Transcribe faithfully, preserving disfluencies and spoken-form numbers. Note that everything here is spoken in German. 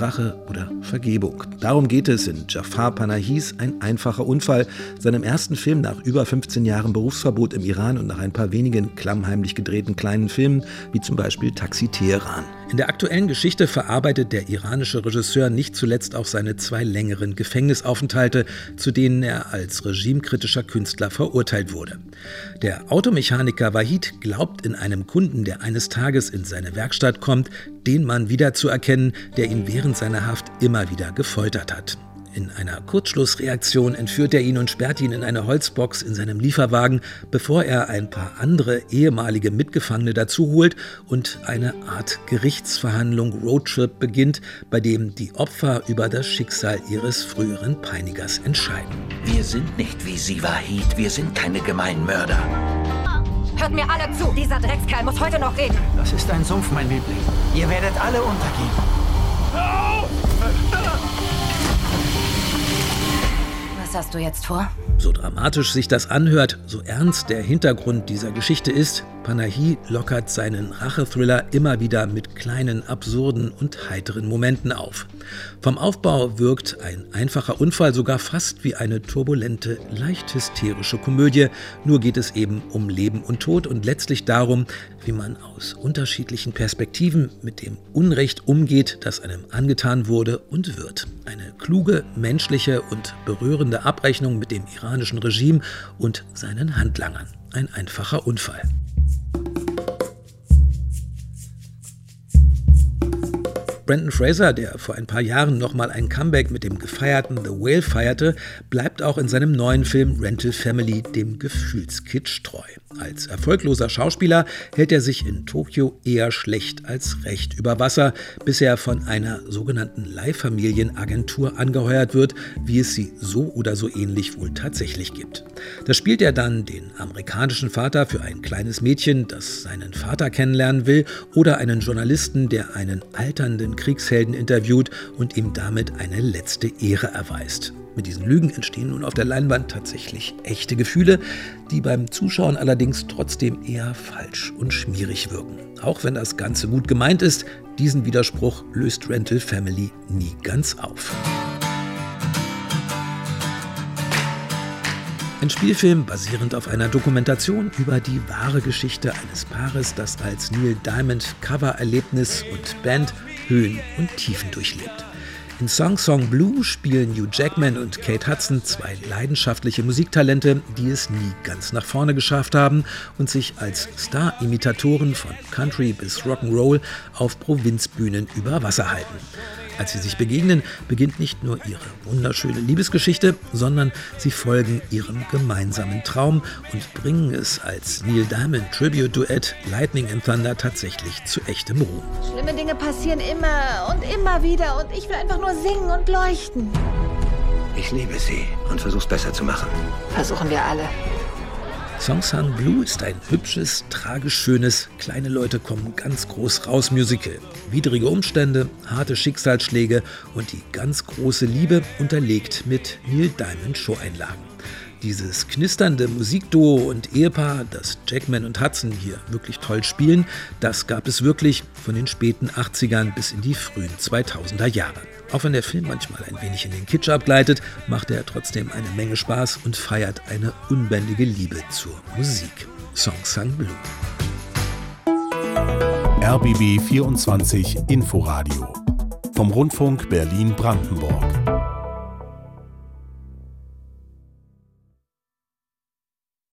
Rache oder Vergebung. Darum geht es in Jafar Panahis Ein einfacher Unfall, seinem ersten Film nach über fünfzehn Jahren Berufsverbot im Iran und nach ein paar wenigen klammheimlich gedrehten kleinen Filmen, wie zum Beispiel Taxi Teheran. In der aktuellen Geschichte verarbeitet der iranische Regisseur nicht zuletzt auch seine zwei längeren Gefängnisaufenthalte, zu denen er als regimekritischer Künstler verurteilt wurde. Der Automechaniker Wahid glaubt in einem Kunden, der eines Tages in seine Werkstatt kommt, den Mann wiederzuerkennen, der ihn während seiner Haft immer wieder gefoltert hat. In einer Kurzschlussreaktion entführt er ihn und sperrt ihn in eine Holzbox in seinem Lieferwagen, bevor er ein paar andere ehemalige Mitgefangene dazu holt und eine Art Gerichtsverhandlung Roadtrip beginnt, bei dem die Opfer über das Schicksal ihres früheren Peinigers entscheiden. Wir sind nicht wie Sie, Wahid. Wir sind keine gemeinen Mörder. Hört mir alle zu! Dieser Dreckskerl muss heute noch reden! Das ist ein Sumpf, mein Liebling. Ihr werdet alle untergehen. Hör auf! Was hast du jetzt vor? So dramatisch sich das anhört, so ernst der Hintergrund dieser Geschichte ist, Panahi lockert seinen Rachethriller immer wieder mit kleinen, absurden und heiteren Momenten auf. Vom Aufbau wirkt Ein einfacher Unfall sogar fast wie eine turbulente, leicht hysterische Komödie. Nur geht es eben um Leben und Tod und letztlich darum, wie man aus unterschiedlichen Perspektiven mit dem Unrecht umgeht, das einem angetan wurde und wird. Eine kluge, menschliche und berührende Abrechnung mit dem iranischen Regime und seinen Handlangern. Ein einfacher Unfall. Brendan Fraser, der vor ein paar Jahren nochmal ein Comeback mit dem gefeierten The Whale feierte, bleibt auch in seinem neuen Film Rental Family dem Gefühlskitsch treu. Als erfolgloser Schauspieler hält er sich in Tokio eher schlecht als recht über Wasser, bis er von einer sogenannten Leihfamilienagentur angeheuert wird, wie es sie so oder so ähnlich wohl tatsächlich gibt. Da spielt er dann den amerikanischen Vater für ein kleines Mädchen, das seinen Vater kennenlernen will, oder einen Journalisten, der einen alternden Kriegshelden interviewt und ihm damit eine letzte Ehre erweist. Mit diesen Lügen entstehen nun auf der Leinwand tatsächlich echte Gefühle, die beim Zuschauen allerdings trotzdem eher falsch und schmierig wirken. Auch wenn das Ganze gut gemeint ist, diesen Widerspruch löst Rental Family nie ganz auf. Ein Spielfilm basierend auf einer Dokumentation über die wahre Geschichte eines Paares, das als Neil Diamond Covererlebnis und Band Höhen und Tiefen durchlebt. In Song Song Blue spielen Hugh Jackman und Kate Hudson zwei leidenschaftliche Musiktalente, die es nie ganz nach vorne geschafft haben und sich als Star-Imitatoren von Country bis Rock'n'Roll auf Provinzbühnen über Wasser halten. Als sie sich begegnen, beginnt nicht nur ihre wunderschöne Liebesgeschichte, sondern sie folgen ihrem gemeinsamen Traum und bringen es als Neil Diamond Tribute-Duett Lightning and Thunder tatsächlich zu echtem Ruhm. Schlimme Dinge passieren immer und immer wieder und ich will einfach nur singen und leuchten. Ich liebe Sie und versuch's besser zu machen. Versuchen wir alle. Song Song Blue ist ein hübsches, tragisch schönes, kleine Leute kommen ganz groß raus Musical. Widrige Umstände, harte Schicksalsschläge und die ganz große Liebe unterlegt mit Neil Diamond Show-Einlagen. Dieses knisternde Musikduo und Ehepaar, das Jackman und Hudson hier wirklich toll spielen, das gab es wirklich von den späten achtzigern bis in die frühen zweitausender Jahre. Auch wenn der Film manchmal ein wenig in den Kitsch abgleitet, macht er trotzdem eine Menge Spaß und feiert eine unbändige Liebe zur Musik. Song Song Blue. R B B vierundzwanzig Inforadio vom Rundfunk Berlin-Brandenburg.